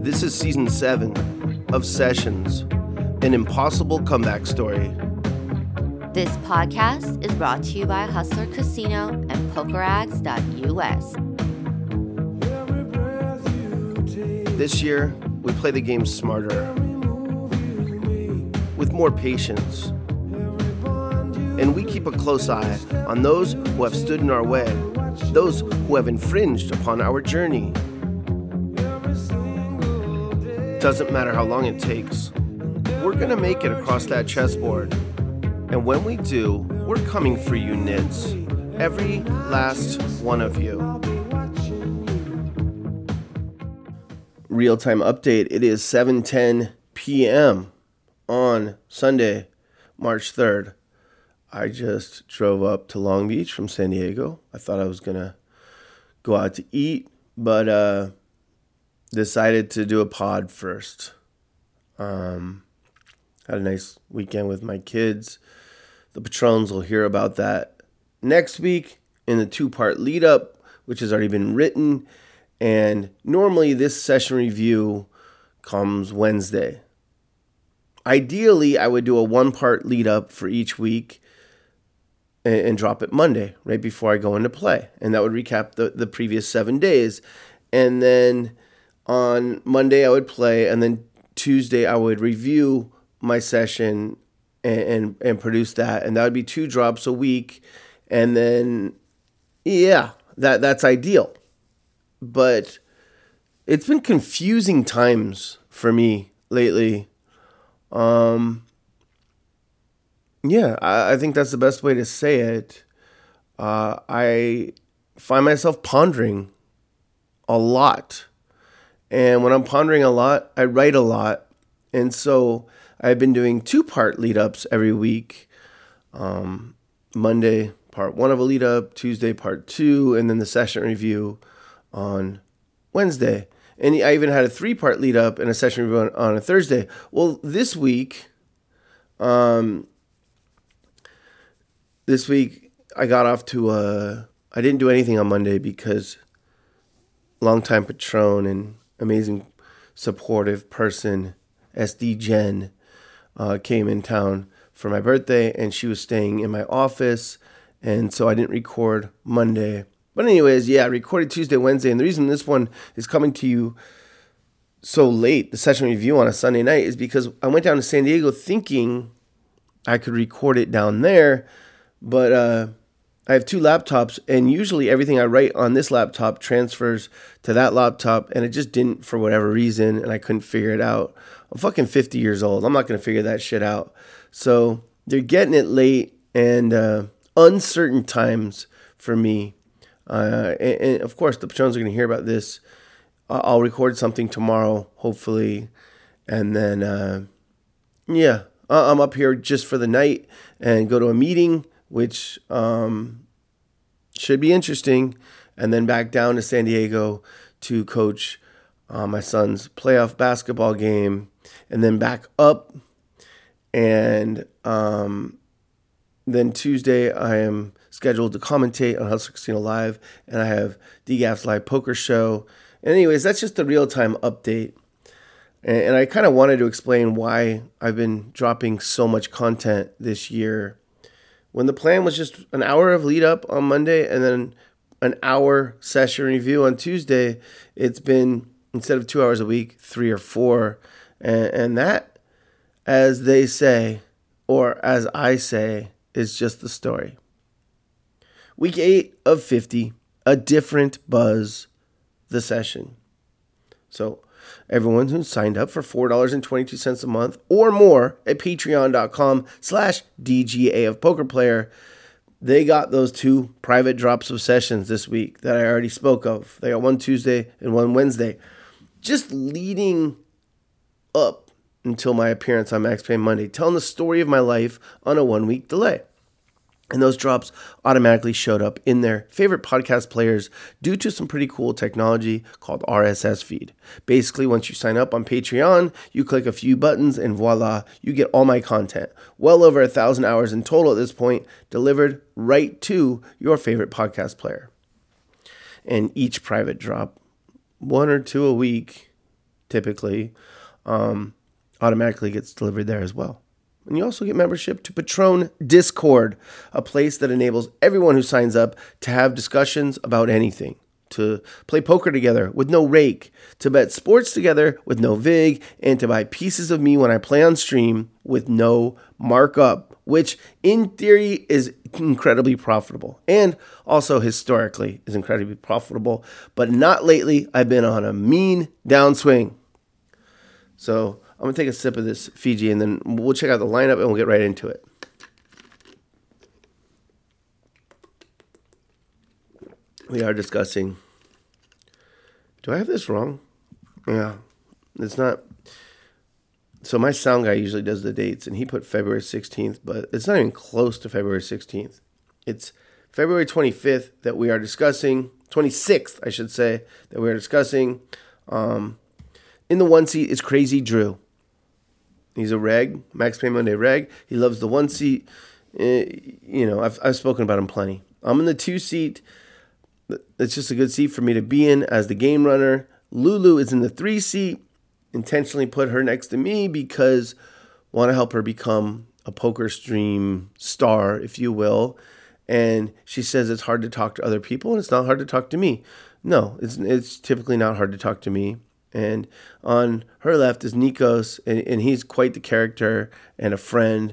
This is season 7 of Sessions, an impossible comeback story. This podcast is brought to you by Hustler Casino and PokerAgs.us. This year, we play the game smarter, with more patience, and we keep a close eye on those who have stood in our way, those who have infringed upon our journey. Doesn't matter how long it takes, we're gonna make it across that chessboard. And when we do, we're coming for you, Nits. Every last one of you. Real-time update. It is 7:10 p.m. on Sunday, March 3rd. I just drove up to Long Beach from San Diego. I thought I was going to go out to eat, but decided to do a pod first. Had a nice weekend with my kids. The Patrons will hear about that next week in the 2-part lead up, which has already been written. And normally this session review comes Wednesday. Ideally, I would do a 1-part lead up for each week and drop it Monday, right before I go into play. And that would recap the previous 7 days. And then on Monday I would play, and then Tuesday I would review my session and produce that. And that would be 2 drops a week. And then, yeah, that's ideal. But it's been confusing times for me lately. Yeah, I think that's the best way to say it. I find myself pondering a lot. And when I'm pondering a lot, I write a lot. And so I've been doing 2-part lead-ups every week. Monday, part 1 of a lead-up, Tuesday, part 2, and then the session review on Wednesday. And I even had a 3-part lead-up and a session review on a Thursday. Well, this week I got off to I didn't do anything on Monday because longtime Patron and amazing supportive person, SD Jen, came in town for my birthday, and she was staying in my office, and so I didn't record Monday. But anyways, yeah, I recorded Tuesday, Wednesday, and the reason this one is coming to you so late, the session review on a Sunday night, is because I went down to San Diego thinking I could record it down there, but I have 2 laptops, and usually everything I write on this laptop transfers to that laptop, and it just didn't for whatever reason, and I couldn't figure it out. I'm fucking 50 years old. I'm not going to figure that shit out. So they're getting it late, and uncertain times for me. And of course, the Patrons are going to hear about this. I'll record something tomorrow, hopefully, and then, yeah, I'm up here just for the night and go to a meeting, which should be interesting, and then back down to San Diego to coach my son's playoff basketball game, and then back up, and then Tuesday I am scheduled to commentate on Hustler Casino Live, and I have DGAF's live poker show. And anyways, that's just a real-time update. And I kind of wanted to explain why I've been dropping so much content this year. When the plan was just an hour of lead up on Monday and then an hour session review on Tuesday, it's been, instead of 2 hours a week, 3 or 4. And that, as they say, or as I say, is just the story. Week 8 of 50, a different buzz, the session. So everyone who signed up for $4.22 a month or more at patreon.com/DGA of Poker Player, they got those 2 private drops of sessions this week that I already spoke of. They got 1 Tuesday and 1 Wednesday. Just leading up until my appearance on Max Payne Monday, telling the story of my life on a 1-week delay. And those drops automatically showed up in their favorite podcast players due to some pretty cool technology called RSS feed. Basically, once you sign up on Patreon, you click a few buttons and voila, you get all my content. Well over 1,000 hours in total at this point, delivered right to your favorite podcast player. And each private drop, 1 or 2 a week, typically, automatically gets delivered there as well. And you also get membership to Patron Discord, a place that enables everyone who signs up to have discussions about anything, to play poker together with no rake, to bet sports together with no vig, and to buy pieces of me when I play on stream with no markup, which in theory is incredibly profitable and also historically is incredibly profitable, but not lately. I've been on a mean downswing. So I'm going to take a sip of this Fiji and then we'll check out the lineup and we'll get right into it. We are discussing. Do I have this wrong? Yeah, it's not. So my sound guy usually does the dates, and he put February 16th, but it's not even close to February 16th. It's February 25th that we are discussing, 26th, I should say, that we are discussing. In the 1 seat is Crazy Drew. He's a reg, Max Payne Monday reg. He loves the 1 seat. I've spoken about him plenty. I'm in the 2 seat. It's just a good seat for me to be in as the game runner. Lulu is in the 3 seat. Intentionally put her next to me because want to help her become a poker stream star, if you will. And she says it's hard to talk to other people, and it's not hard to talk to me. No, it's typically not hard to talk to me. And on her left is Nikos, and he's quite the character and a friend.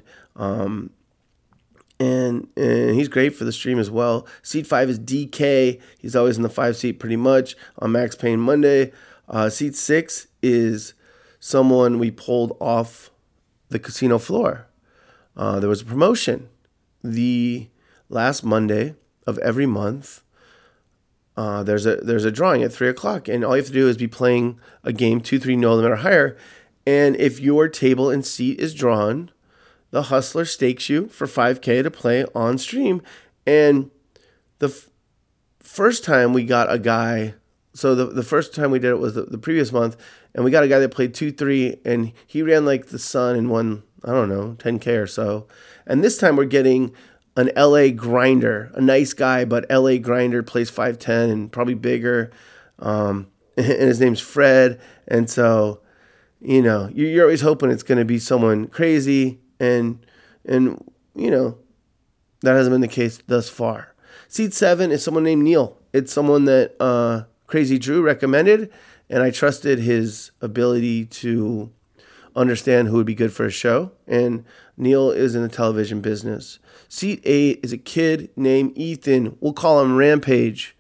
And he's great for the stream as well. Seat 5 is DK. He's always in the 5 seat pretty much on Max Payne Monday. Seat 6 is someone we pulled off the casino floor. There was a promotion. The last Monday of every month, there's a drawing at 3 o'clock. And all you have to do is be playing a game 2-3 no limit or higher. And if your table and seat is drawn, the Hustler stakes you for $5K to play on stream. And the first time we got a guy, so the first time we did it was the previous month, and we got a guy that played 2-3, and he ran like the sun and won, I don't know, 10K or so. And this time we're getting an LA grinder, a nice guy, but LA grinder, plays 5-10 and probably bigger. And his name's Fred. And so, you're always hoping it's going to be someone crazy. And that hasn't been the case thus far. Seat 7 is someone named Neil. It's someone that Crazy Drew recommended, and I trusted his ability to understand who would be good for a show. And Neil is in the television business. Seat 8 is a kid named Ethan. We'll call him Rampage.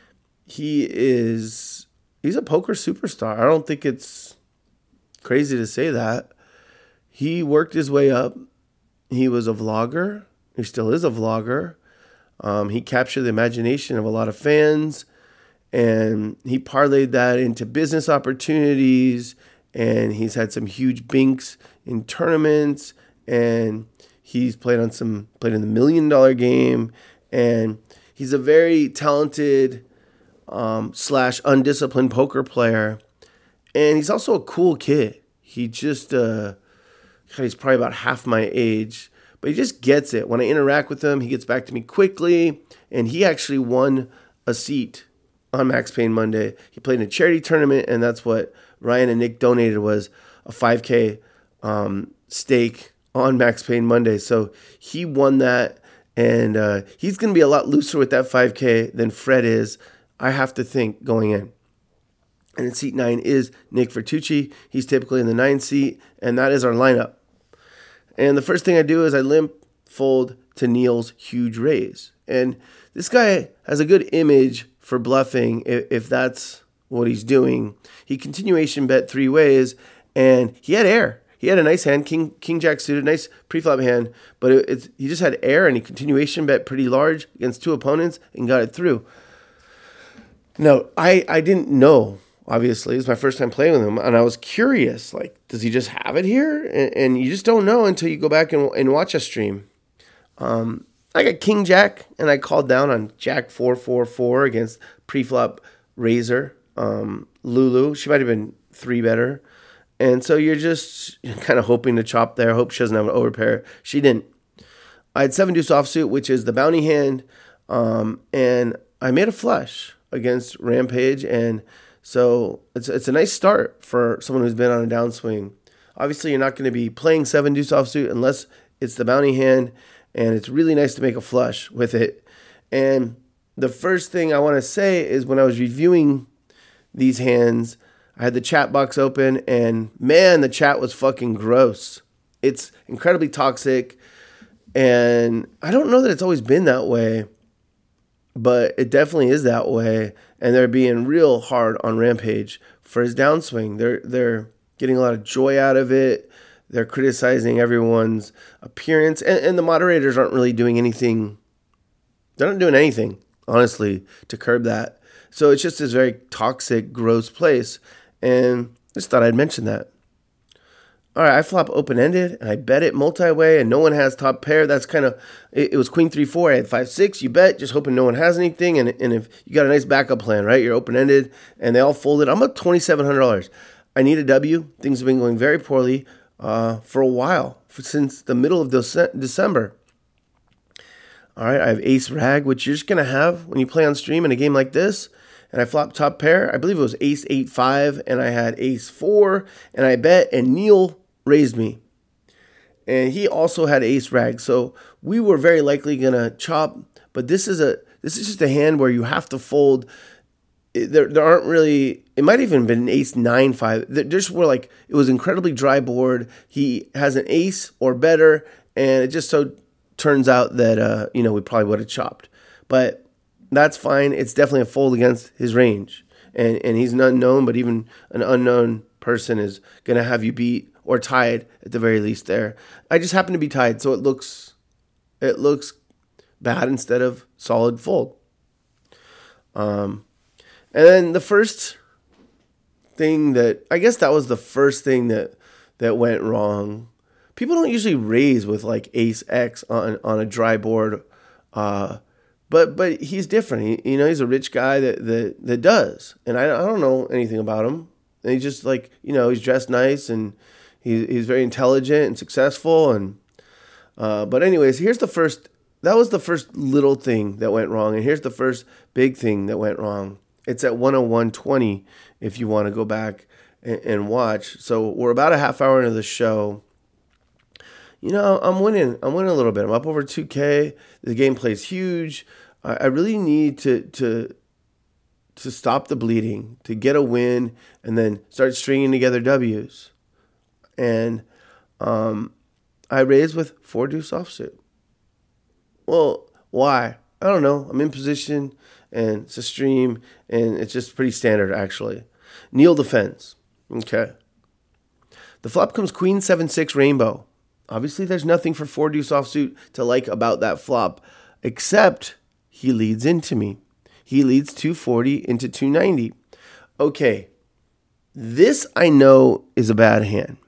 He's a poker superstar. I don't think it's crazy to say that. He worked his way up. He was a vlogger. He still is a vlogger. He captured the imagination of a lot of fans, and he parlayed that into business opportunities, and he's had some huge binks in tournaments, and he's played in the $1 million game, and he's a very talented / undisciplined poker player, and he's also a cool kid. He just he's probably about half my age, but he just gets it. When I interact with him, he gets back to me quickly, and he actually won a seat on Max Payne Monday. He played in a charity tournament, and that's what Ryan and Nick donated, was a $5K stake on Max Payne Monday. So he won that, and he's going to be a lot looser with that $5K than Fred is, I have to think, going in. And in seat 9 is Nick Vertucci. He's typically in the 9 seat, and that is our lineup. And the first thing I do is I limp fold to Neil's huge raise. And this guy has a good image for bluffing if that's what he's doing. He continuation bet 3 ways, and he had air. He had a nice hand, King Jack suited, nice pre-flop hand, but he just had air, and he continuation bet pretty large against 2 opponents and got it through. Now, I didn't know. Obviously, it was my first time playing with him, and I was curious, like, does he just have it here? And you just don't know until you go back and watch a stream. I got King Jack, and I called down on Jack 4-4-4 against preflop Razor. Lulu, she might have been 3 better. And so you're just kind of hoping to chop there, hope she doesn't have an overpair. She didn't. I had 7 deuce offsuit, which is the bounty hand, and I made a flush against Rampage, and So it's a nice start for someone who's been on a downswing. Obviously, you're not going to be playing 7 deuce offsuit unless it's the bounty hand, and it's really nice to make a flush with it. And the first thing I want to say is when I was reviewing these hands, I had the chat box open, and man, the chat was fucking gross. It's incredibly toxic, and I don't know that it's always been that way, but it definitely is that way. And they're being real hard on Rampage for his downswing. They're getting a lot of joy out of it. They're criticizing everyone's appearance, and the moderators aren't really doing anything. They're not doing anything, honestly, to curb that. So it's just this very toxic, gross place. And I just thought I'd mention that. All right, I flop open-ended, and I bet it multi-way, and no one has top pair. That's kind of, it was queen 3-4. I had 5-6. You bet, just hoping no one has anything. And if you got a nice backup plan, right? You're open-ended, and they all folded. I'm up $2,700. I need a W. Things have been going very poorly for a while, since the middle of December. All right, I have ace rag, which you're just going to have when you play on stream in a game like this. And I flopped top pair. I believe it was ace 8-5, and I had ace 4, and I bet, and Neil raised me. And he also had ace rag. So we were very likely going to chop, but this is just a hand where you have to fold. There aren't really, it might have even been an ace 9-5. There just were like, it was incredibly dry board. He has an ace or better, and it just so turns out that, we probably would have chopped. But that's fine. It's definitely a fold against his range. And he's an unknown, but even an unknown person is going to have you beat or tied at the very least there. I just happen to be tied, so it looks bad instead of solid fold. And then the first thing I guess that was the first thing that went wrong. People don't usually raise with like ace X on a dry board, but he's different. He's a rich guy that does, and I don't know anything about him. And he's just like, he's dressed nice, and he's very intelligent and successful. And but anyways, that was the first little thing that went wrong, and here's the first big thing that went wrong. It's at 101.20 if you want to go back and watch. So we're about a half hour into the show. I'm winning a little bit. I'm up over 2K. The gameplay's huge. I really need to stop the bleeding, to get a win, and then start stringing together W's. And I raised with 4 deuce offsuit. Well, why? I don't know. I'm in position, and it's a stream, and it's just pretty standard, actually. Neil defends. Okay. The flop comes queen 7-6 rainbow. Obviously, there's nothing for 4 deuce offsuit to like about that flop, except he leads into me. He leads 240 into 290. Okay, this I know is a bad hand.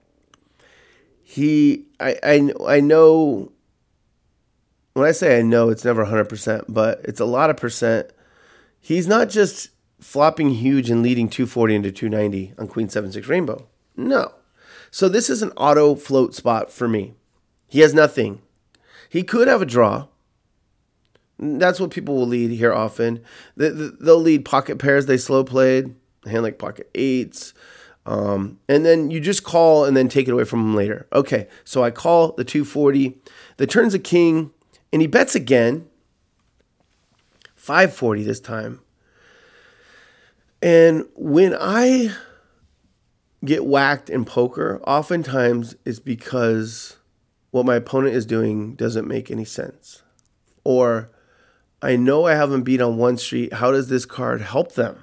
I know, when I say I know, it's never 100%, but it's a lot of percent. He's not just flopping huge and leading 240 into 290 on queen 7-6 rainbow. No. So this is an auto float spot for me. He has nothing. He could have a draw. That's what people will lead here often. They'll lead pocket pairs they slow played, a hand like pocket eights. And then you just call and then take it away from him later. Okay, so I call the 240. The turn's a king, and he bets again. 540 this time. And when I get whacked in poker, oftentimes it's because what my opponent is doing doesn't make any sense. Or I know I haven't beat on one street. How does this card help them?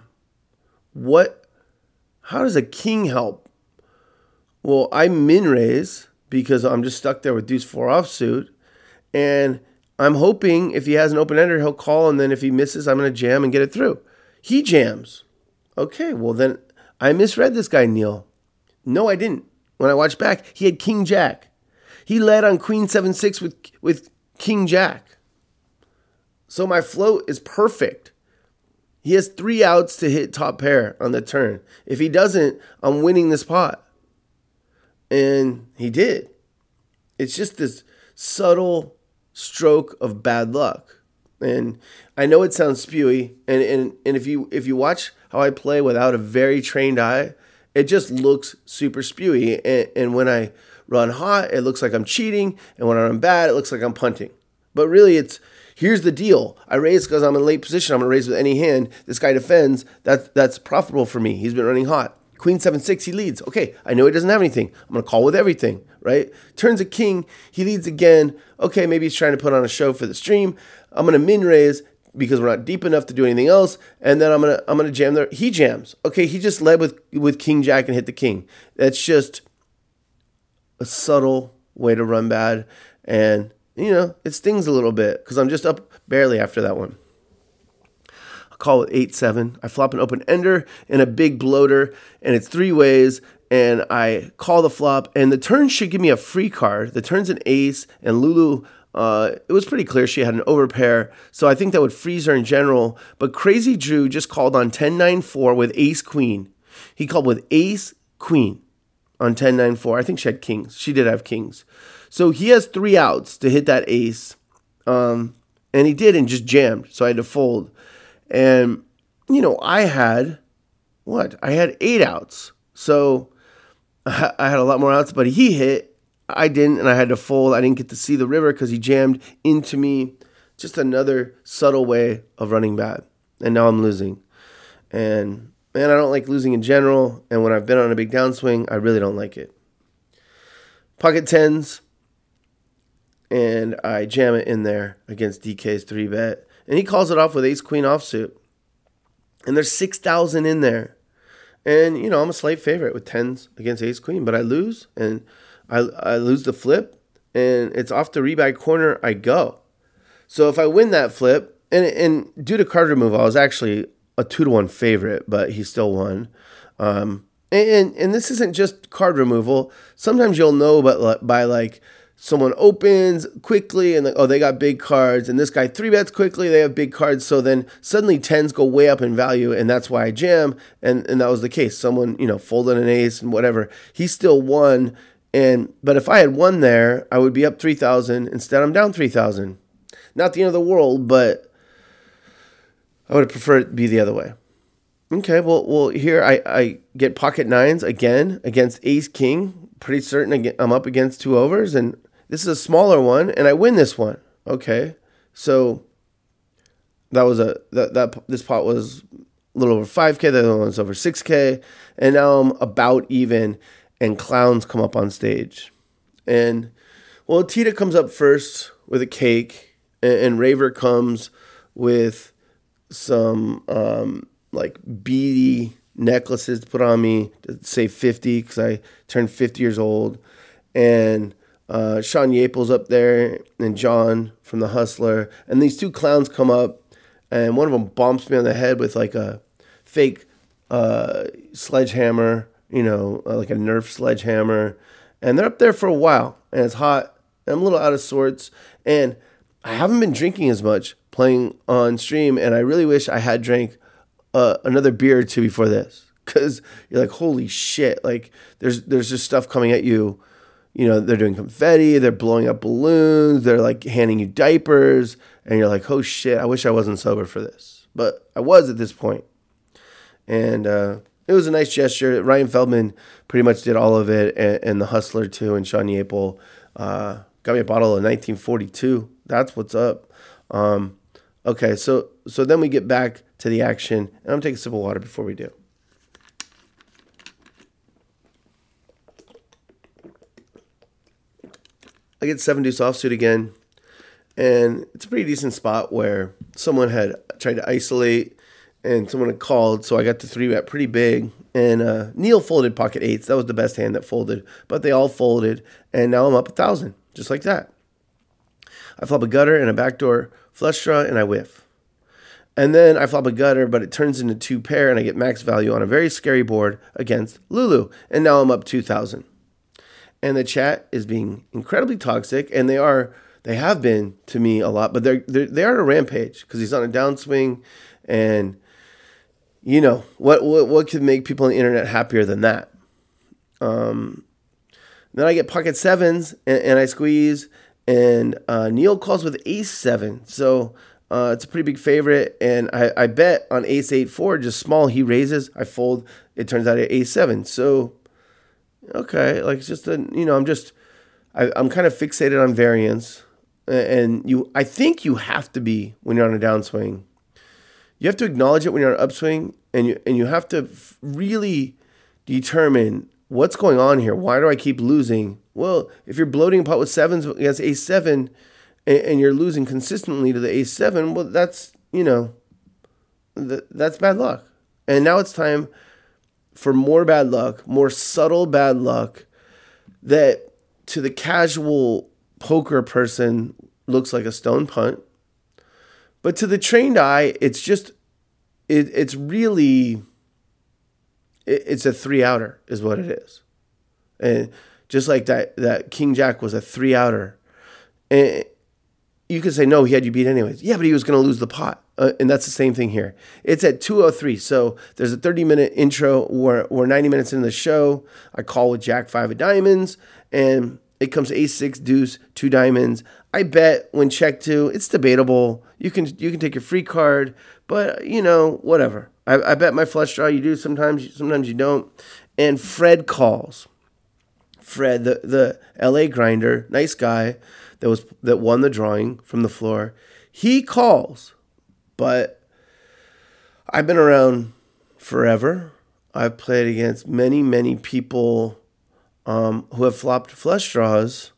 How does a king help? Well, I min raise because I'm just stuck there with deuce 4 offsuit. And I'm hoping if he has an open ender, he'll call. And then if he misses, I'm going to jam and get it through. He jams. Okay, well then I misread this guy, Neil. No, I didn't. When I watched back, he had king jack. He led on queen 7-6 with king jack. So my float is perfect. He has 3 outs to hit top pair on the turn. If he doesn't, I'm winning this pot. And he did. It's just this subtle stroke of bad luck. And I know it sounds spewy, and if you watch how I play without a very trained eye, it just looks super spewy. And when I run hot, it looks like I'm cheating, and when I run bad, it looks like I'm punting. But really, here's the deal. I raise because I'm in late position. I'm going to raise with any hand. This guy defends. That's profitable for me. He's been running hot. Queen 7-6, he leads. Okay, I know he doesn't have anything. I'm going to call with everything, right? Turns a king. He leads again. Okay, maybe he's trying to put on a show for the stream. I'm going to min raise because we're not deep enough to do anything else. And then I'm gonna jam there. He jams. Okay, he just led with king jack and hit the king. That's just a subtle way to run bad. And, it stings a little bit because I'm just up barely after that one. I call it 8-7. I flop an open ender and a big bloater, and it's 3 ways. And I call the flop, and the turn should give me a free card. The turn's an ace, and Lulu, it was pretty clear she had an overpair, so I think that would freeze her in general. But Crazy Drew just called on 10-9-4 with ace-queen. He called with ace-queen on 10-9-4. I think she had kings. She did have kings. So he has 3 outs to hit that ace, and he did and just jammed, so I had to fold. And, I had 8 outs. So I had a lot more outs, but he hit. I didn't, and I had to fold. I didn't get to see the river because he jammed into me. Just another subtle way of running bad. And now I'm losing. And, man, I don't like losing in general. And when I've been on a big downswing, I really don't like it. Pocket 10s. And I jam it in there against DK's 3-bet. And he calls it off with ace-queen offsuit. And there's 6,000 in there. And, I'm a slight favorite with 10s against ace-queen. But I lose, and I lose the flip. And it's off the rebag corner I go. So if I win that flip, and due to card removal, I was actually a 2-1 favorite, but he still won. And this isn't just card removal. Sometimes you'll know by like, someone opens quickly and they got big cards, and this guy 3-bets quickly, they have big cards, so then suddenly 10s go way up in value, and that's why I jam, and that was the case. Someone, folded an ace and whatever. He still won, but if I had won there, I would be up 3,000. Instead, I'm down 3,000. Not the end of the world, but I would have preferred it to be the other way. Okay, well here I get pocket 9s again against ace-king. Pretty certain I'm up against 2 overs, and this is a smaller one, and I win this one. Okay, so that was this pot was a little over 5K. The other one was over 6K, and now I'm about even, and clowns come up on stage, and Tita comes up first with a cake, and Raver comes with some like beady necklaces to put on me to say 50 because I turned 50 years old, and Sean Yaple's up there and John from The Hustler, and these 2 clowns come up, and one of them bumps me on the head with like a fake sledgehammer, like a Nerf sledgehammer, and they're up there for a while, and it's hot, and I'm a little out of sorts, and I haven't been drinking as much playing on stream, and I really wish I had drank another beer or 2 before this, because you're like, holy shit, like there's just stuff coming at you. They're doing confetti, they're blowing up balloons, they're like handing you diapers, and you're like, oh shit, I wish I wasn't sober for this. But I was at this point. And it was a nice gesture. Ryan Feldman pretty much did all of it, and The Hustler too, and Sean Yaple got me a bottle of 1942. That's what's up. Okay, so then we get back to the action, and I'm going to take a sip of water before we do. I get 7-deuce offsuit again, and it's a pretty decent spot where someone had tried to isolate, and someone had called, so I got the 3-bet pretty big, and Neil folded pocket 8s. That was the best hand that folded, but they all folded, and now I'm up 1,000, just like that. I flop a gutter and a backdoor flush draw, and I whiff. And then I flop a gutter, but it turns into 2 pair, and I get max value on a very scary board against Lulu. And now I'm up 2,000. And the chat is being incredibly toxic, and they have been to me a lot, but they are a rampage because he's on a downswing, and what could make people on the internet happier than that? Then I get pocket 7s, and I squeeze, and Neil calls with ace 7. So It's a pretty big favorite, and I bet on ace 8-4, just small. He raises, I fold. It turns out at ace 7. So, okay, like it's just I'm kind of fixated on variance, and I think you have to be when you're on a downswing. You have to acknowledge it when you're on an upswing, and you have to really determine what's going on here. Why do I keep losing? Well, if you're bloating a pot with 7s against ace 7, and you're losing consistently to the ace 7, well, that's that's bad luck. And now it's time for more bad luck, more subtle bad luck that to the casual poker person looks like a stone punt. But to the trained eye, it's just, it's really, it's a 3-outer is what it is. And just like that King Jack was a 3-outer. And you could say, no, he had you beat anyways. Yeah, but he was going to lose the pot. And that's the same thing here. It's at 2:03. So there's a 30-minute intro. We're 90 minutes into the show. I call with Jack 5 of diamonds. And it comes ace 6, deuce, 2 diamonds. I bet when check 2, it's debatable. You can take your free card. But, whatever. I bet my flush draw. You do sometimes you don't. And Fred calls. Fred, the LA grinder, nice guy that won the drawing from the floor. He calls, but I've been around forever. I've played against many, many people who have flopped flush draws,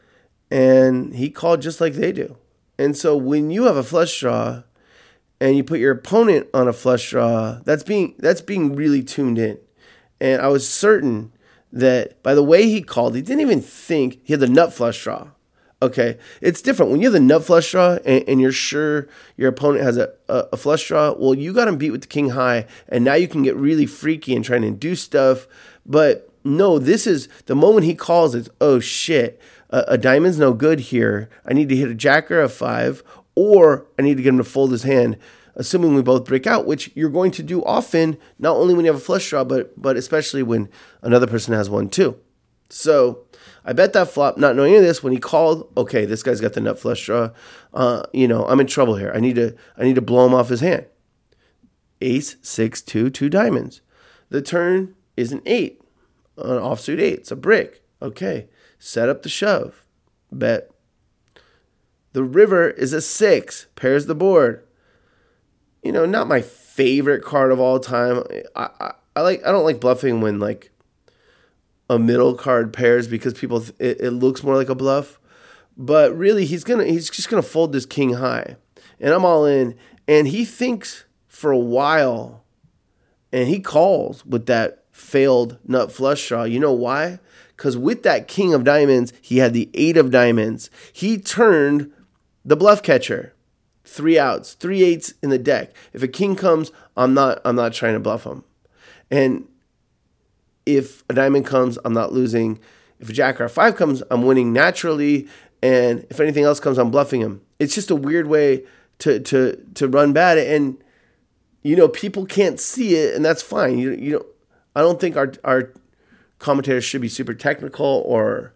and he called just like they do. And so when you have a flush draw and you put your opponent on a flush draw, that's being really tuned in. And I was certain that by the way he called, he didn't even think he had the nut flush draw. Okay, it's different. When you have the nut flush draw and you're sure your opponent has a flush draw, well, you got him beat with the king high, and now you can get really freaky and try to do stuff. But no, this is the moment he calls, it's, oh shit, a diamond's no good here. I need to hit a jack or a 5, or I need to get him to fold his hand, assuming we both break out, which you're going to do often, not only when you have a flush draw, but especially when another person has one too. So I bet that flop, not knowing any of this, when he called, okay, this guy's got the nut flush draw. I'm in trouble here. I need to blow him off his hand. Ace 6 2 2 diamonds. The turn is an 8, an offsuit 8. It's a brick. Okay, set up the shove. Bet. The river is a 6. Pairs the board. Not my favorite card of all time. I don't like bluffing when like a middle card pairs because it looks more like a bluff. But really he's just gonna fold this king high. And I'm all in. And he thinks for a while and he calls with that failed nut flush draw. You know why? Because with that king of diamonds, he had the 8 of diamonds. He turned the bluff catcher. 3 outs, 3 8s in the deck. If a king comes, I'm not trying to bluff him. And if a diamond comes, I'm not losing. If a jack or a 5 comes, I'm winning naturally. And if anything else comes, I'm bluffing him. It's just a weird way to run bad. And people can't see it, and that's fine. I don't think our commentators should be super technical or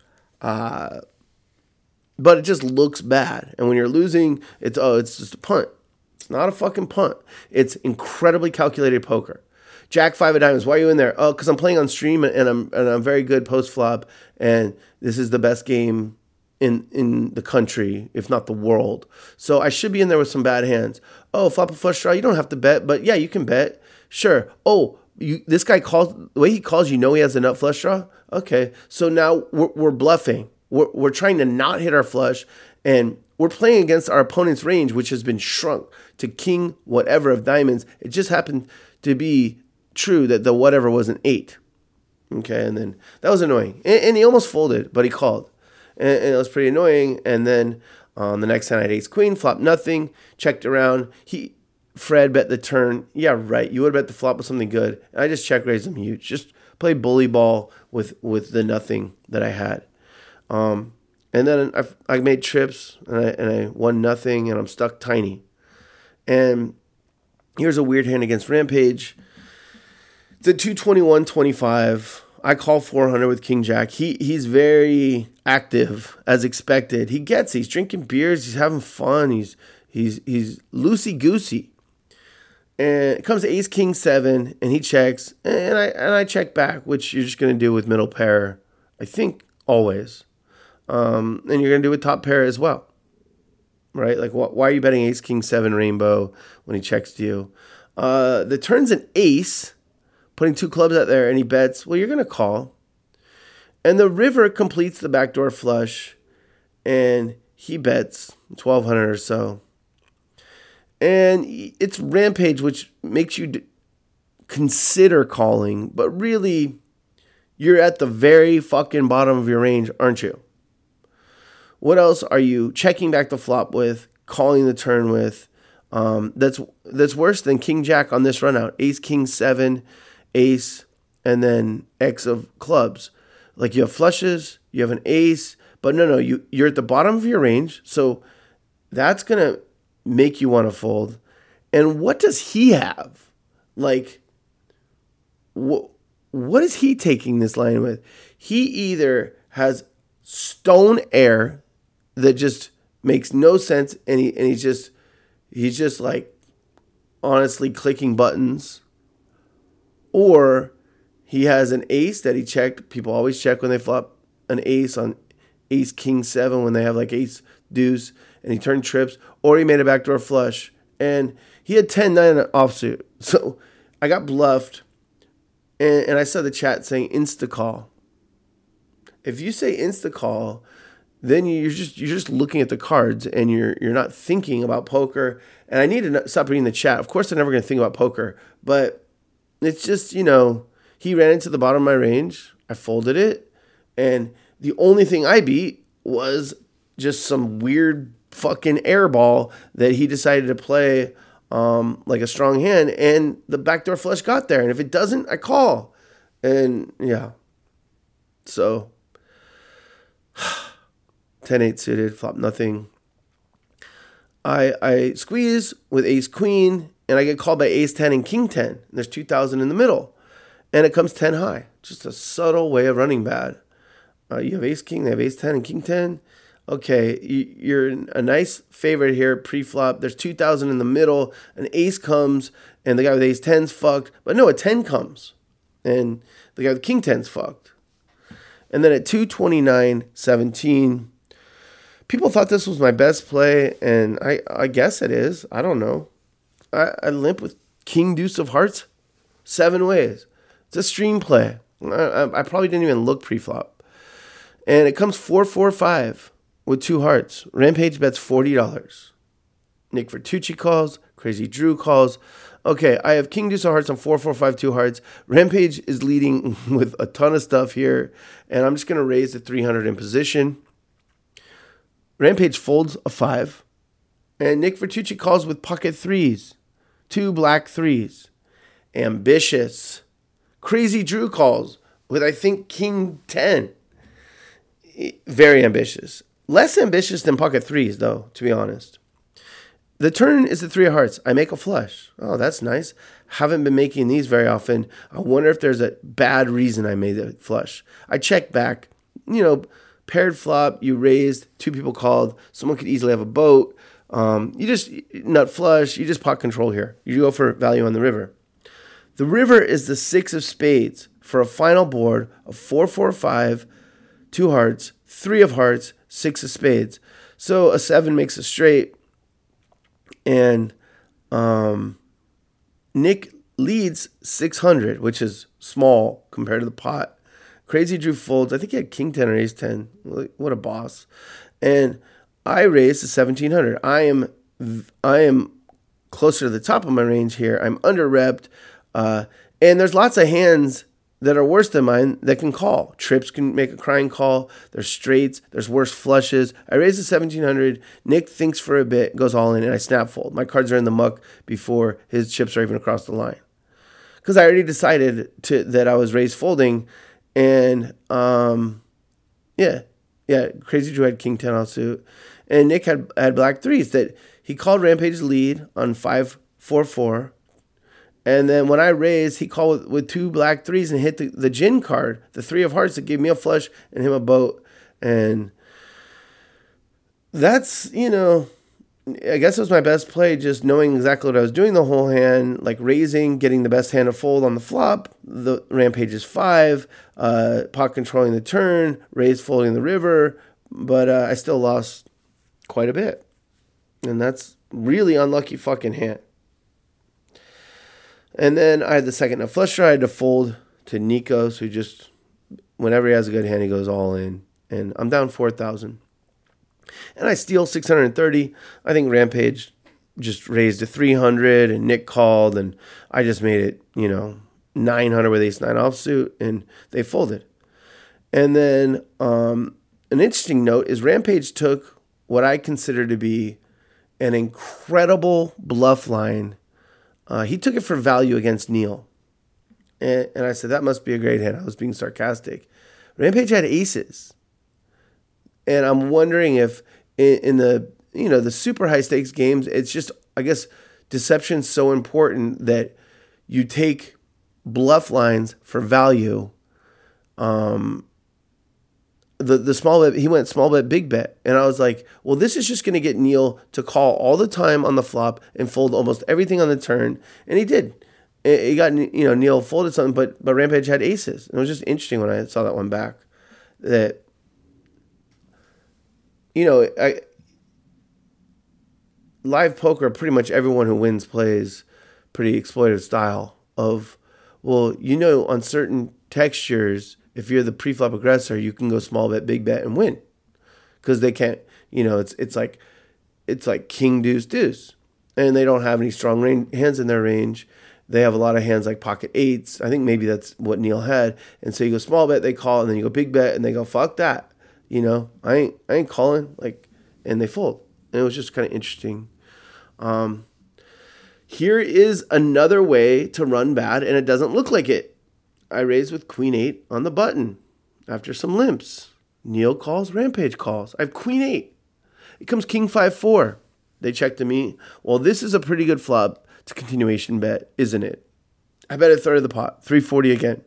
but it just looks bad. And when you're losing, it's just a punt. It's not a fucking punt. It's incredibly calculated poker. Jack 5 of diamonds. Why are you in there? Oh, because I'm playing on stream and I'm very good post flop, and this is the best game in the country, if not the world. So I should be in there with some bad hands. Oh, flop a flush draw. You don't have to bet, but yeah, you can bet. Sure. Oh, this guy calls the way he calls. He has a nut flush draw. Okay, so now we're bluffing. We're trying to not hit our flush, and we're playing against our opponent's range, which has been shrunk to king whatever of diamonds. It just happened to be true that the whatever was an 8. Okay, and then that was annoying. And he almost folded, but he called. And it was pretty annoying. And then on the next hand, I had ace queen, flop nothing, checked around. Fred bet the turn. Yeah, right. You would have bet the flop with something good. And I just check raised him huge. Just play bully ball with the nothing that I had. And then I made trips and I won nothing, and I'm stuck tiny. And here's a weird hand against Rampage. It's a 221-25. I call 400 with King Jack. He's very active as expected. He's drinking beers. He's having fun. He's He's loosey goosey. And it comes to ace king 7, and he checks, and I check back, which you're just going to do with middle pair, I think, always. And you're going to do with top pair as well, right? Like, why are you betting ace king 7 rainbow when he checks to you? The turn's an ace, putting 2 clubs out there, and he bets. Well, you're going to call. And the river completes the backdoor flush, and he bets 1,200 or so. And it's rampage, which makes you consider calling, but really, you're at the very fucking bottom of your range, aren't you? What else are you checking back the flop with, calling the turn with? That's worse than king jack on this run out. Ace king 7, ace, and then X of clubs. Like, you have flushes, you have an ace, but no, you're at the bottom of your range, so that's gonna make you want to fold. And what does he have? Like, what is he taking this line with? He either has stone air that just makes no sense, and he's just like honestly clicking buttons, or he has an ace that he checked. People always check when they flop an ace on ace king 7 when they have like ace deuce, and he turned trips, or he made a backdoor flush, and he had 10-9 offsuit. So I got bluffed, and I saw the chat saying insta call. If you say insta call, then you're just looking at the cards, and you're not thinking about poker. And I need to stop reading the chat. Of course, I'm never going to think about poker, but it's just, he ran into the bottom of my range. I folded it, and the only thing I beat was just some weird fucking air ball that he decided to play like a strong hand, and the backdoor flush got there. And if it doesn't, I call. And yeah. So 10-8 suited, flop nothing. I squeeze with ace queen, and I get called by ace 10 and king 10. There's 2,000 in the middle, and it comes 10 high. Just a subtle way of running bad. You have ace king, they have ace 10 and king 10. Okay, you're a nice favorite here pre-flop. There's 2,000 in the middle. An ace comes, and the guy with ace 10's fucked. But no, a 10 comes, and the guy with king 10's fucked. And then at 229.17, people thought this was my best play, and I guess it is. I don't know. I limp with king deuce of hearts 7 ways. It's a stream play. I probably didn't even look pre-flop. And it comes 4-4-5 with 2 hearts. Rampage bets $40. Nick Vertucci calls. Crazy Drew calls. Okay, I have king deuce of hearts on 4-4-5 2 hearts. Rampage is leading with a ton of stuff here, and I'm just going to raise to 300 in position. Rampage folds a 5, and Nick Vertucci calls with pocket 3s. 2 black 3s. Ambitious. Crazy Drew calls with, I think, king 10. Very ambitious. Less ambitious than pocket 3s, though, to be honest. The turn is the 3 of hearts. I make a flush. Oh, that's nice. Haven't been making these very often. I wonder if there's a bad reason I made the flush. I check back. Paired flop, you raised, 2 people called. Someone could easily have a boat. You just nut flush. You just pot control here. You go for value on the river. The river is the 6 of spades for a final board of 4-4-5, 2 hearts, 3 of hearts, 6 of spades. So a 7 makes a straight. And Nick leads 600, which is small compared to the pot. Crazy Drew folds. I think he had king 10 or ace 10. What a boss. And I raised to 1,700. I am closer to the top of my range here. I'm under-repped. And there's lots of hands that are worse than mine that can call. Trips can make a crying call. There's straights. There's worse flushes. I raise to 1,700. Nick thinks for a bit, goes all in, and I snap fold. My cards are in the muck before his chips are even across the line. Because I already decided that I was raised folding. And, Crazy Drew had king 10 offsuit. And Nick had black 3s that he called Rampage's lead on 5-4-4. And then when I raised, he called with 2 black 3s and hit the gin card, the 3 of hearts that gave me a flush and him a boat. And that's, I guess it was my best play, just knowing exactly what I was doing the whole hand, like raising, getting the best hand to fold on the flop. The Rampage is 5, pot controlling the turn, raise folding the river, but I still lost quite a bit. And that's really unlucky fucking hand. And then I had the second nut flush draw. I had to fold to Nikos, who just, whenever he has a good hand, he goes all in. And I'm down 4,000. And I steal 630. I think Rampage just raised to 300 and Nick called and I just made it, 900 with ace 9 offsuit and they folded. And then an interesting note is Rampage took what I consider to be an incredible bluff line. He took it for value against Neil. And I said, that must be a great hand. I was being sarcastic. Rampage had aces. And I'm wondering if in the, the super high stakes games, it's just, I guess, deception's so important that you take bluff lines for value. The small bet, he went small bet, big bet. And I was like, well, this is just going to get Neil to call all the time on the flop and fold almost everything on the turn. And he did. He got, Neil folded something, but Rampage had aces. And it was just interesting when I saw that one back that, live poker, pretty much everyone who wins plays pretty exploitative style of, well, on certain textures, if you're the pre-flop aggressor, you can go small bet, big bet, and win. Because they can't, it's like king, deuce, deuce. And they don't have any strong hands in their range. They have a lot of hands like pocket eights. I think maybe that's what Neil had. And so you go small bet, they call, and then you go big bet, and they go, fuck that. I ain't calling, and they fold. And it was just kind of interesting. Here is another way to run bad, and it doesn't look like it. I raise with queen 8 on the button after some limps. Neil calls, Rampage calls. I have queen 8. It comes king 5-4. They check to me. Well, this is a pretty good flop to continuation bet, isn't it? I bet a third of the pot, 340 again.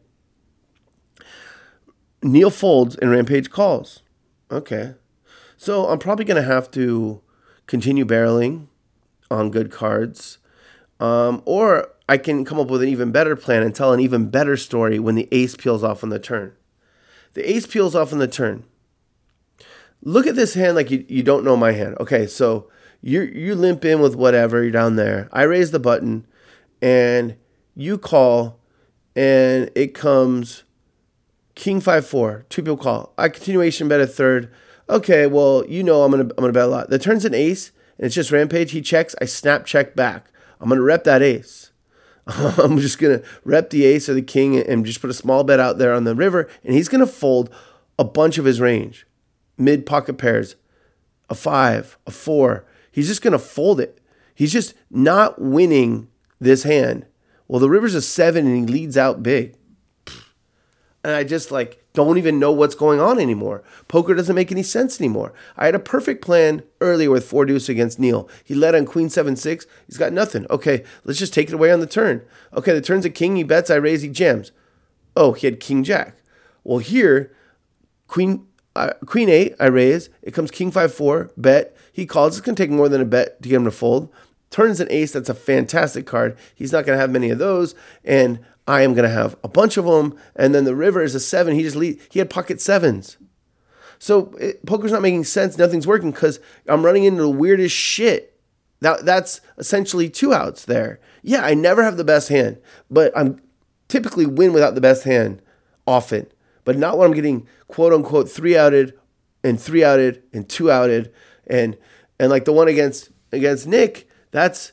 Neil folds and Rampage calls. Okay. So I'm probably going to have to continue barreling on good cards. Or I can come up with an even better plan and tell an even better story when the ace peels off on the turn. The ace peels off on the turn. Look at this hand like you don't know my hand. Okay, so you limp in with whatever. You're down there. I raise the button, and you call, and it comes king 5-4. Two people call. I continuation bet a third. Okay, well, I'm gonna bet a lot. The turn's an ace, and it's just Rampage. He checks. I snap check back. I'm gonna rep that ace. I'm just gonna rep the ace or the king and just put a small bet out there on the river, and he's gonna fold a bunch of his range, mid pocket pairs, a 5, a 4. He's just gonna fold it. He's just not winning this hand. Well, the river's a 7, and he leads out big. And I just don't even know what's going on anymore. Poker doesn't make any sense anymore. I had a perfect plan earlier with 4 deuce against Neil. He led on queen 7-6. He's got nothing. Okay, let's just take it away on the turn. Okay, the turn's a king. He bets. I raise. He jams. Oh, he had king jack. Well, here, queen 8. I raise. It comes king 5-4. Bet. He calls. It's gonna take more than a bet to get him to fold. Turns an ace. That's a fantastic card. He's not gonna have many of those. And I am going to have a bunch of them. And then the river is a 7. He had pocket 7s. So poker's not making sense. Nothing's working because I'm running into the weirdest shit. That's essentially 2 outs there. Yeah, I never have the best hand, but I'm typically win without the best hand often. But not when I'm getting quote unquote 3 outed and 3 outed and 2 outed. And like the one against Nick, that's,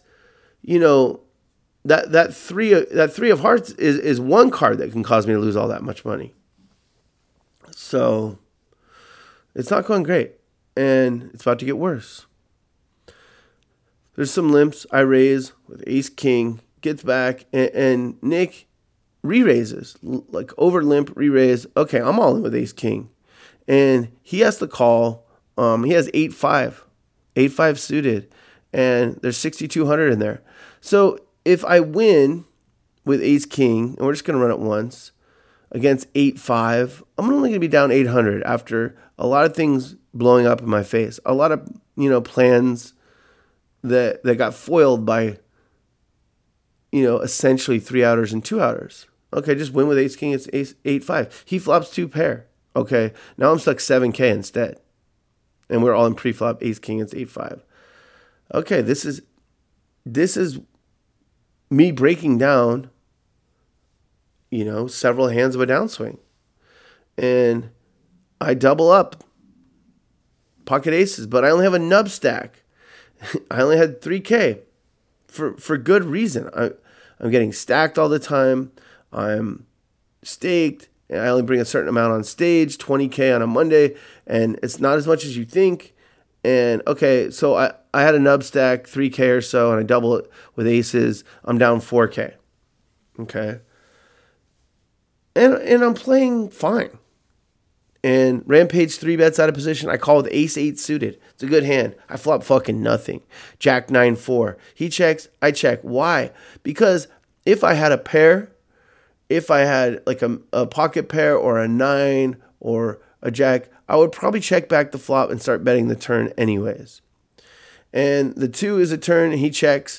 That three of hearts is one card that can cause me to lose all that much money. So it's not going great, and it's about to get worse. There's some limps. I raise with ace king, gets back, and Nick re-raises, over limp, re-raise. Okay, I'm all in with ace king, and he has to call. He has 8-5 suited, and there's 6,200 in there. So if I win with ace king, and we're just going to run it once, against 8-5, I'm only going to be down 800 after a lot of things blowing up in my face. A lot of, plans that got foiled by, essentially 3-outers and 2-outers. Okay, just win with ace king. It's ace 8-5. He flops 2 pair. Okay, now I'm stuck 7K instead, and we're all in pre-flop ace king. It's 8-5. Okay, this is me breaking down, several hands of a downswing, and I double up pocket aces, but I only have a nub stack. I only had 3K for good reason. I'm getting stacked all the time. I'm staked. And I only bring a certain amount on stage, 20K on a Monday, and it's not as much as you think. And okay, so I had a nub stack, 3K or so, and I double it with aces. I'm down 4K. Okay. And I'm playing fine. And Rampage 3-bets out of position. I call with ace 8 suited. It's a good hand. I flop fucking nothing. Jack 9-4. He checks. I check. Why? Because if I had a pair, if I had like a pocket pair or a 9 or a jack, I would probably check back the flop and start betting the turn anyways. And the 2 is a turn. He checks.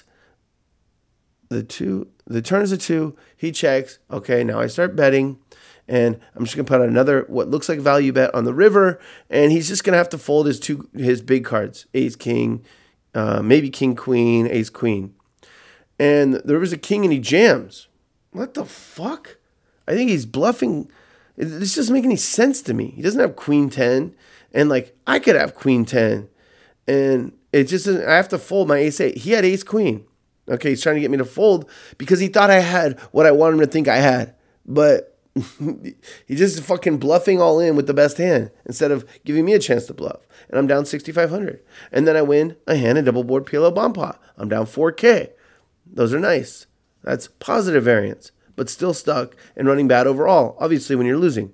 The turn is a 2. He checks. Okay, now I start betting. And I'm just going to put another, what looks like value bet on the river. And he's just going to have to fold his big cards. Ace, king, maybe king, queen, ace, queen. And the river's a king and he jams. What the fuck? I think he's bluffing. This doesn't make any sense to me. He doesn't have queen 10. And I could have queen 10. And it just doesn't, I have to fold my ace 8. He had ace, queen. Okay, he's trying to get me to fold because he thought I had what I wanted him to think I had. But he's just fucking bluffing all in with the best hand instead of giving me a chance to bluff. And I'm down 6,500. And then I win a hand in double board PLO bomb pot. I'm down 4K. Those are nice. That's positive variance, but still stuck and running bad overall, obviously, when you're losing.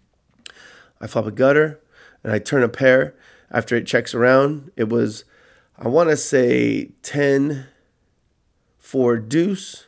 I flop a gutter and I turn a pair. After it checks around, it was, I want to say 10-4 deuce.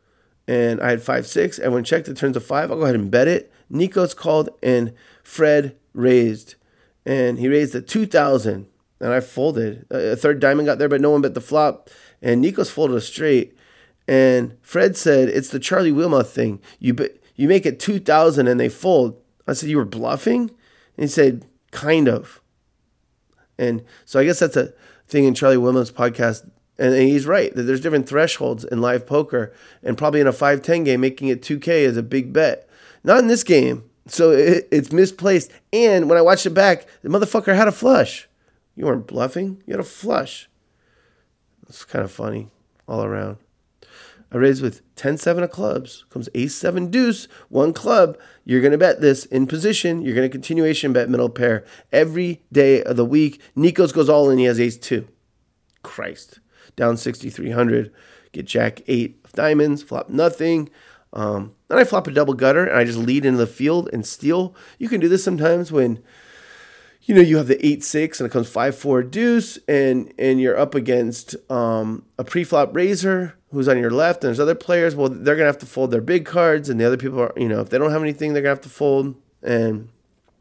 And I had 5-6. Everyone checked. It turns a 5. I'll go ahead and bet it. Nico's called and Fred raised. And he raised a 2,000. And I folded. A third diamond got there, but no one bet the flop. And Nico's folded a straight. And Fred said, it's the Charlie Wilmoth thing. You make it 2,000 and they fold. I said, you were bluffing? And he said, kind of. And so I guess that's a thing in Charlie Wilmoth's podcast. And he's right, that there's different thresholds in live poker. And probably in a 5-10 game, making it 2K is a big bet. Not in this game. So it's misplaced. And when I watched it back, the motherfucker had a flush. You weren't bluffing. You had a flush. It's kind of funny all around. I raised with 10-7 of clubs. Comes ace-7 deuce, 1 club. You're going to bet this in position. You're going to continuation bet middle pair every day of the week. Nikos goes all in. He has ace-2. Christ. Down 6,300, get jack 8 of diamonds, flop nothing. Then I flop a double gutter and I just lead into the field and steal. You can do this sometimes when, you have the 8-6 and it comes 5-4 deuce and you're up against a pre-flop raiser who's on your left and there's other players. Well, they're going to have to fold their big cards and the other people are, if they don't have anything, they're going to have to fold. And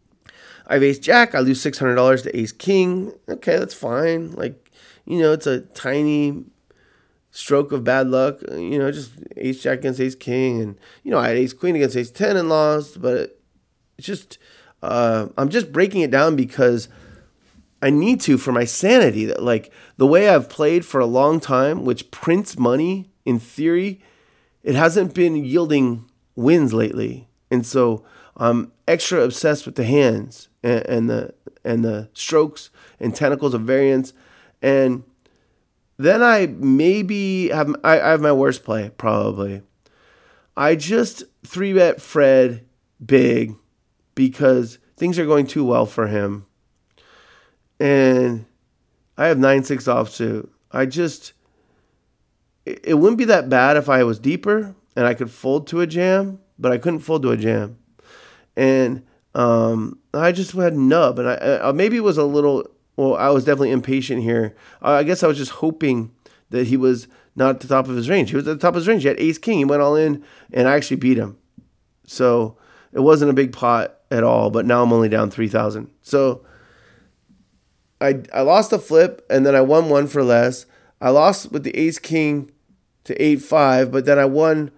I have ace jack. I lose $600 to ace king. Okay, that's fine. It's a tiny stroke of bad luck, just ace jack against ace king. And, I had ace queen against ace 10 and lost, but it's just, I'm just breaking it down because I need to for my sanity. That the way I've played for a long time, which prints money in theory, it hasn't been yielding wins lately. And so I'm extra obsessed with the hands and the strokes and tentacles of variance. And then I maybe have my worst play, probably. I just 3-bet Fred big because things are going too well for him. And I have 9-6 offsuit. It wouldn't be that bad if I was deeper and I could fold to a jam, but I couldn't fold to a jam. And I just had nub. And I maybe it was a little... Well, I was definitely impatient here. I guess I was just hoping that he was not at the top of his range. He was at the top of his range. He had ace king. He went all in, and I actually beat him. So it wasn't a big pot at all, but now I'm only down 3,000. So I lost a flip, and then I won 1 for less. I lost with the ace king to 8-5, but then I won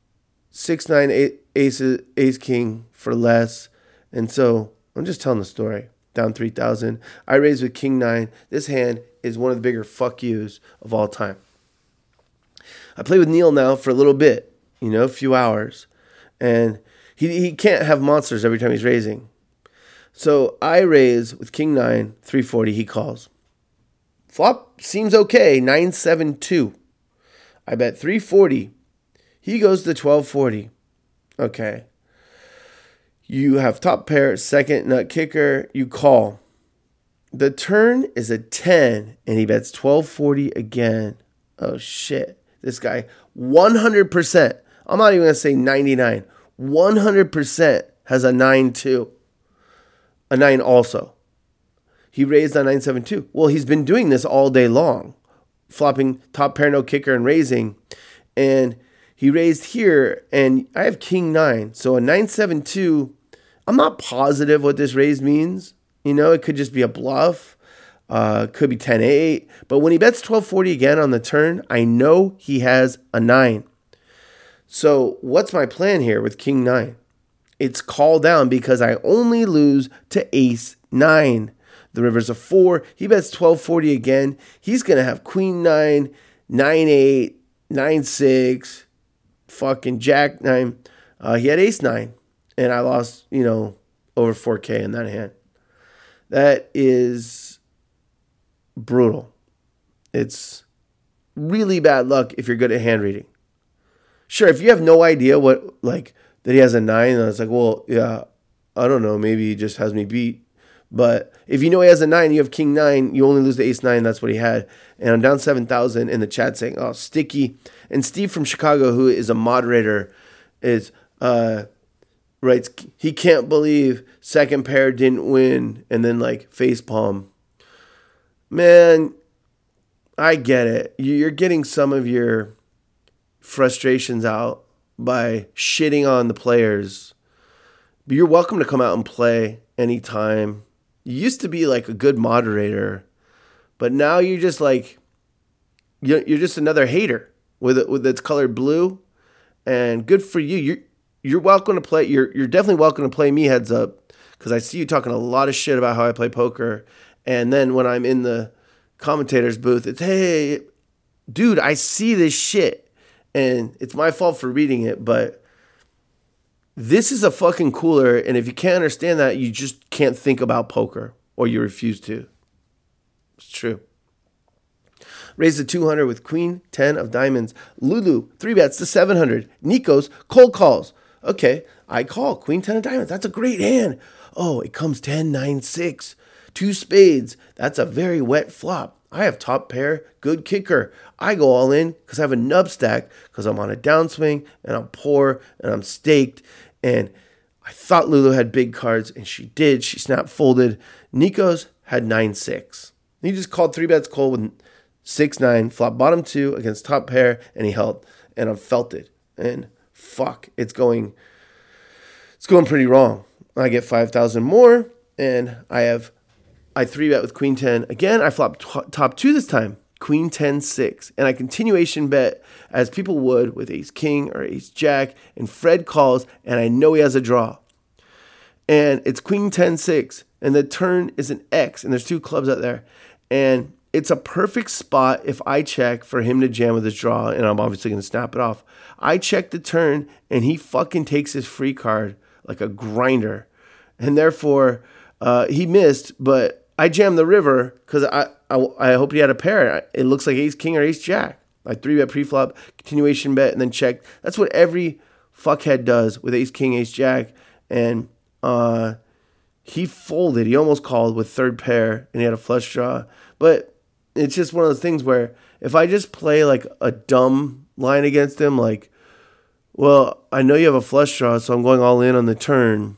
6-9 ace king for less. And so I'm just telling the story. Down 3,000. I raised with king 9. This hand is one of the bigger fuck yous of all time. I play with Neil now for a little bit, a few hours. And he can't have monsters every time he's raising. So I raise with king 9, 340, he calls. Flop seems okay, 9-7-2. I bet 340. He goes to 1240. Okay. You have top pair, second nut kicker, you call. The turn is a 10, and he bets 1240 again. Oh, shit. This guy, 100%, I'm not even going to say 99, 100% has a 9-2. A 9 also. He raised on 9-7-2. Well, he's been doing this all day long, flopping top pair, no kicker, and raising. And he raised here, and I have king 9. So a 9-7-2, I'm not positive what this raise means. It could just be a bluff. Could be 10-8. But when he bets 1240 again on the turn, I know he has a 9. So what's my plan here with king 9? It's call down because I only lose to ace 9. The river's a 4. He bets 1240 again. He's going to have queen 9, 9-8, 9-6, fucking jack 9. He had ace 9. And I lost, over 4K in that hand. That is brutal. It's really bad luck if you're good at hand reading. Sure, if you have no idea that he has a 9, and it's like, well, yeah, I don't know, maybe he just has me beat. But if you know he has a 9, you have king 9, you only lose the ace 9, that's what he had. And I'm down 7,000 in the chat saying, oh, sticky. And Steve from Chicago, who is a moderator, writes, he can't believe second pair didn't win, and then facepalm. Man, I get it. You're getting some of your frustrations out by shitting on the players. But you're welcome to come out and play anytime. You used to be a good moderator, but now you're just you're just another hater with that's colored blue. And good for you. You're welcome to play. You're definitely welcome to play me heads up, because I see you talking a lot of shit about how I play poker. And then when I'm in the commentator's booth, it's, hey, dude, I see this shit. And it's my fault for reading it, but this is a fucking cooler. And if you can't understand that, you just can't think about poker, or you refuse to. It's true. Raised to 200 with queen 10 of diamonds. Lulu, 3 bets to 700. Nikos, cold calls. Okay, I call queen 10 of diamonds. That's a great hand. Oh, it comes 10, 9, 6. 2 spades. That's a very wet flop. I have top pair, good kicker. I go all in because I have a nub stack, because I'm on a downswing and I'm poor and I'm staked. And I thought Lulu had big cards, and she did. She snap folded. Nikos had 9-6. He just called 3 bets cold with 6-9, flop bottom 2 against top pair, and he held. And I felt it. And fuck, it's going pretty wrong. I get 5,000 more, and I 3-bet with queen 10. Again, I flop top 2 this time. Queen 10-6. And I continuation bet as people would with ace king or ace jack. And Fred calls, and I know he has a draw. And it's queen 10-6. And the turn is an X. And there's 2 clubs out there. And it's a perfect spot if I check for him to jam with his draw. And I'm obviously going to snap it off. I check the turn, and he fucking takes his free card like a grinder. And therefore, he missed, but I jammed the river because I hope he had a pair. It looks like ace king or ace jack. I 3-bet pre-flop, continuation bet, and then check. That's what every fuckhead does with ace king, ace jack. And he folded. He almost called with third pair, and he had a flush draw. But it's just one of those things where if I just play a dumb line against him, well, I know you have a flush draw, so I'm going all in on the turn.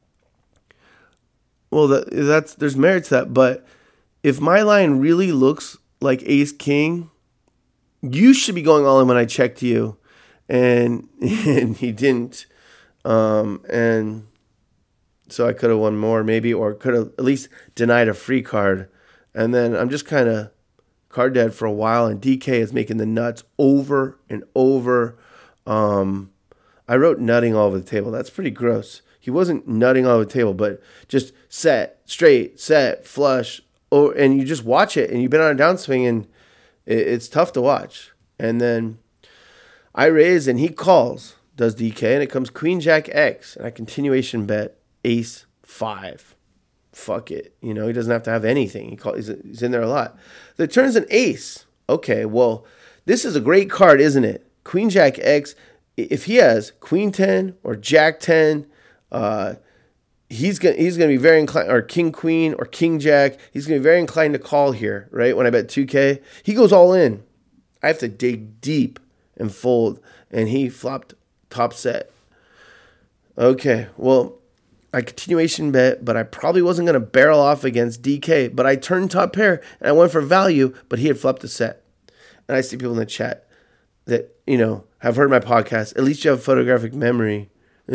Well, there's merit to that, but if my line really looks like ace king, you should be going all in when I checked you, and he didn't, and so I could have won more maybe, or could have at least denied a free card, and then I'm just kind of card dead for a while, and DK is making the nuts over and over. I wrote nutting all over the table. That's pretty gross. He wasn't nutting all over the table, but just set, straight, set, flush. And you just watch it, and you've been on a downswing, and it's tough to watch. And then I raise, and he calls, does DK, and it comes Queen Jack X, and I continuation bet Ace 5. Fuck it. He doesn't have to have anything. He's in there a lot. The turn's an ace. Okay, well, this is a great card, isn't it? Queen Jack X, if he has Queen 10 or Jack 10, he's gonna be very inclined, or King Queen or King Jack, he's gonna be very inclined to call here, right? When I bet 2K, he goes all in. I have to dig deep and fold, and he flopped top set. Okay, well, I continuation bet, but I probably wasn't going to barrel off against DK, but I turned top pair, and I went for value, but he had flopped a set. And I see people in the chat that, have heard my podcast. At least you have photographic memory.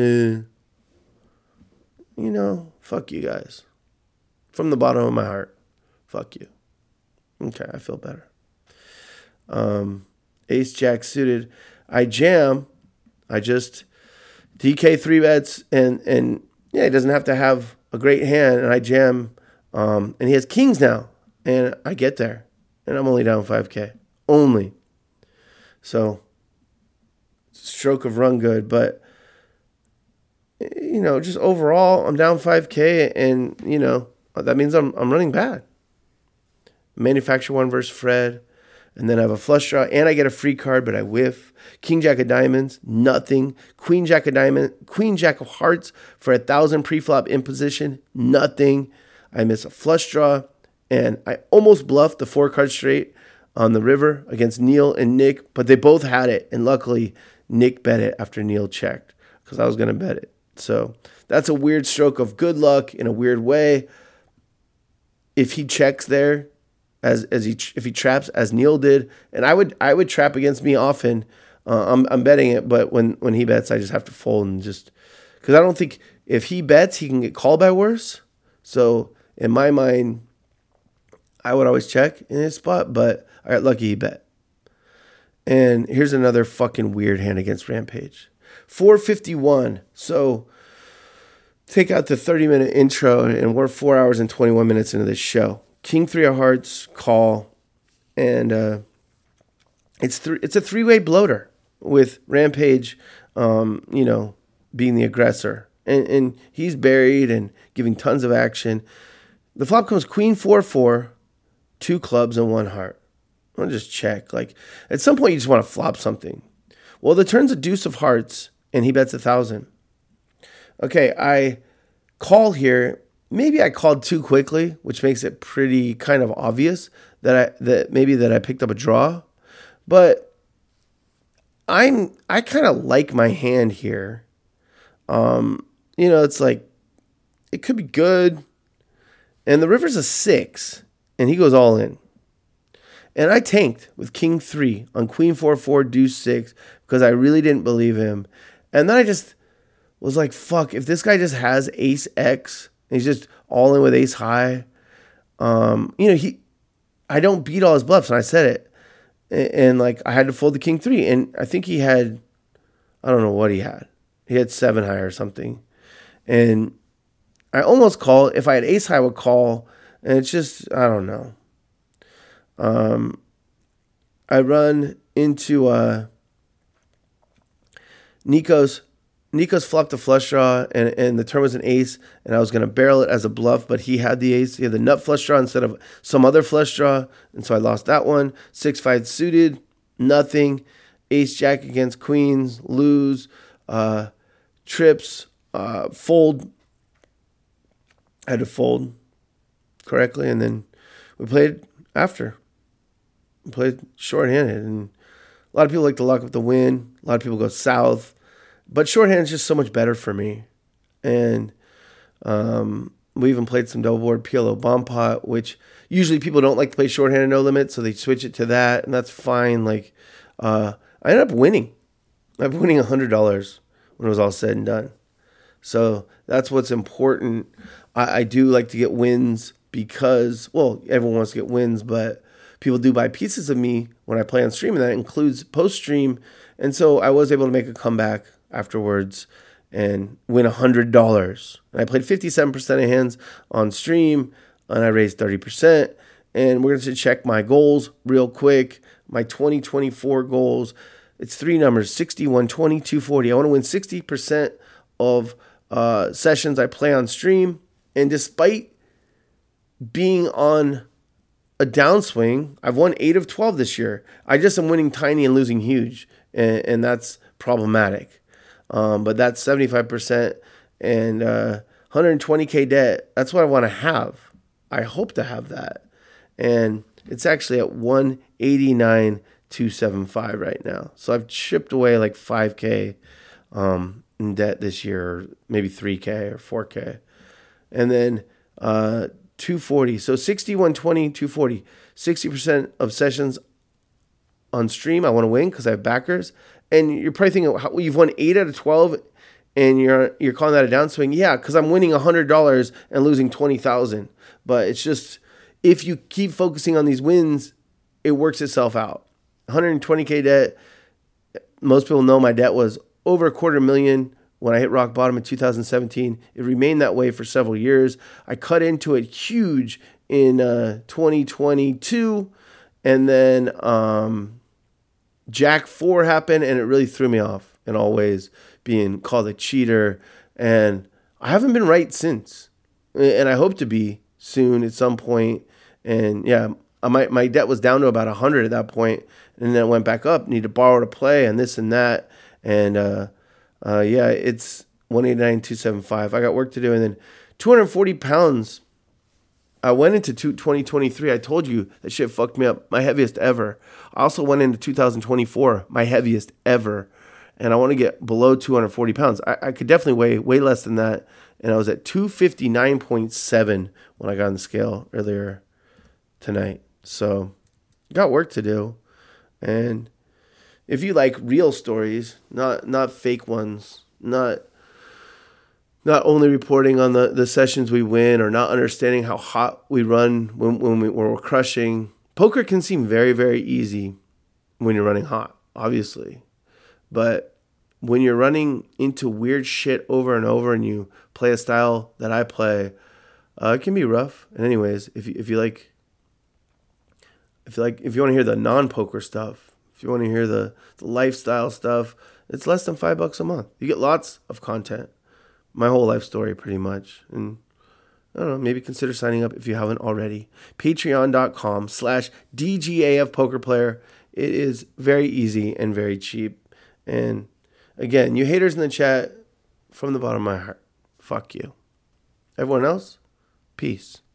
Fuck you guys. From the bottom of my heart, fuck you. Okay, I feel better. Ace Jack suited. I jam. I just DK 3 bets, and yeah, he doesn't have to have a great hand, and I jam, and he has kings now, and I get there, and I'm only down 5K. Only. So, stroke of run good, but, just overall, I'm down 5K, and, that means I'm running bad. Manufacture one versus Fred, and then I have a flush draw, and I get a free card, but I whiff. King Jack of diamonds, nothing. Queen Jack of diamonds, Queen Jack of hearts for 1,000 pre-flop in position, nothing. I miss a flush draw, and I almost bluffed the 4-card straight on the river against Neil and Nick, but they both had it, and luckily Nick bet it after Neil checked, because I was going to bet it. So that's a weird stroke of good luck in a weird way. If he checks there, if he traps as Neil did, and I would trap against me often. I'm betting it, but when he bets, I just have to fold, and just because I don't think if he bets, he can get called by worse. So in my mind, I would always check in his spot, but I got lucky he bet. And here's another fucking weird hand against Rampage. 451. So take out the 30-minute intro, and we're 4 hours and 21 minutes into this show. King 3 of hearts, call, and it's a three-way bloater with Rampage, being the aggressor, and he's buried and giving tons of action. The flop comes Queen 4-4, 2 clubs and 1 heart. I'll just check. Like at some point, you just want to flop something. Well, the turn's a deuce of hearts, and he bets 1,000. Okay, I call here. Maybe I called too quickly, which makes it pretty kind of obvious that I picked up a draw. But I kind of like my hand here. It's like it could be good. And the river's a 6, and he goes all in. And I tanked with King 3 on Queen 4-4, Deuce 6 because I really didn't believe him. And then I just was like, fuck, if this guy just has Ace X, he's just all in with ace high. I don't beat all his bluffs, and I said it. And like I had to fold the King 3, and I think he had, I don't know what he had. He had 7 high or something, and I almost called. If I had ace high, I would call, and it's just I don't know. I run into Nico's flopped a flush draw, and the turn was an ace, and I was going to barrel it as a bluff, but he had the ace. He had the nut flush draw instead of some other flush draw, and so I lost that one. 6-5 suited, nothing. Ace Jack against queens, lose. Trips, fold. I had to fold correctly, and then we played after. We played shorthanded, and a lot of people like to lock up the win. A lot of people go south. But shorthand is just so much better for me. And we even played some double board PLO bomb pot, which usually people don't like to play shorthand and no limit, so they switch it to that, and that's fine. Like I ended up winning. I ended up winning $100 when it was all said and done. So that's what's important. I do like to get wins because, well, everyone wants to get wins, but people do buy pieces of me when I play on stream, and that includes post-stream. And so I was able to make a comeback afterwards and win $100. And I played 57% of hands on stream, and I raised 30%. And we're going to check my goals real quick. My 2024 goals. It's 3 numbers, 60, 120, 240. I want to win 60% of sessions I play on stream. And despite being on a downswing, I've won 8 of 12 this year. I just am winning tiny and losing huge. And that's problematic. But that's 75% and 120K debt. That's what I want to have. I hope to have that. And it's actually at 189,275 right now. So I've chipped away like 5K in debt this year, or maybe 3K or 4K. And then 240. So 60, 120, 240. 60% of sessions on stream I want to win because I have backers. And you're probably thinking, well, you've won 8 out of 12 and you're calling that a downswing. Yeah, because I'm winning $100 and losing $20,000. But it's just, if you keep focusing on these wins, it works itself out. 120K debt. Most people know my debt was over $250,000 when I hit rock bottom in 2017. It remained that way for several years. I cut into it huge in 2022. And then Jack 4 happened, and it really threw me off in all ways, being called a cheater. And I haven't been right since. And I hope to be soon at some point. And yeah, my debt was down to about 100 at that point, and then it went back up. Need to borrow to play and this and that. And yeah, it's 189,275. I got work to do. And then 240 pounds. I went into 2023. I told you that shit fucked me up. My heaviest ever. I also went into 2024, my heaviest ever. And I want to get below 240 pounds. I could definitely weigh way less than that. And I was at 259.7 when I got on the scale earlier tonight. So got work to do. And if you like real stories, not fake ones, not only reporting on the sessions we win, or not understanding how hot we run when we're crushing. Poker can seem very, very easy when you're running hot, obviously. But when you're running into weird shit over and over and you play a style that I play, it can be rough. And anyways, if you want to hear the non-poker stuff, if you want to hear the lifestyle stuff, it's less than $5 a month. You get lots of content. My whole life story, pretty much. And I don't know, maybe consider signing up if you haven't already. Patreon.com/DGAFPokerPlayer. It is very easy and very cheap. And again, you haters in the chat, from the bottom of my heart, fuck you. Everyone else, peace.